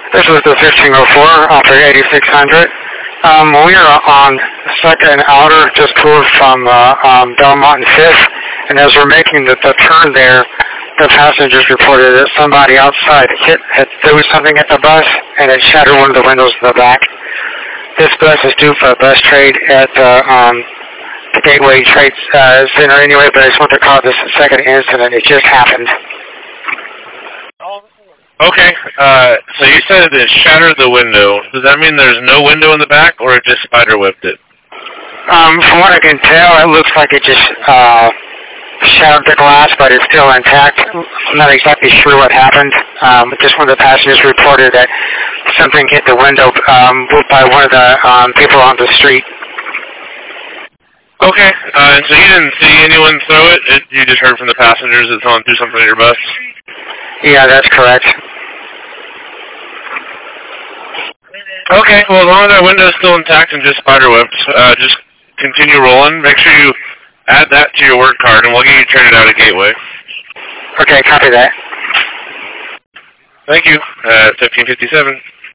This was the 1504 off of 8600. We are on 2nd and Outer, just pulled from Belmont and 5th, and as we're making the turn there, the passengers reported that somebody outside threw something at the bus, and it shattered one of the windows in the back. This bus is due for a bus trade at the Gateway Trade Center anyway, but I just want to call this a second incident. It just happened. Okay, so you said it shattered the window. Does that mean there's no window in the back, or it just spider-whipped it? From what I can tell, it looks like it just shattered the glass, but it's still intact. I'm not exactly sure what happened. Just one of the passengers reported that something hit the window by one of the people on the street. Okay, and so you didn't see anyone throw it? You just heard from the passengers that someone threw something at your bus? Yeah, that's correct. Okay, well, as long as that window's still intact and just spider-whipped, just continue rolling. Make sure you add that to your work card, and we'll get you traded out at Gateway. Okay, copy that. Thank you. 1557.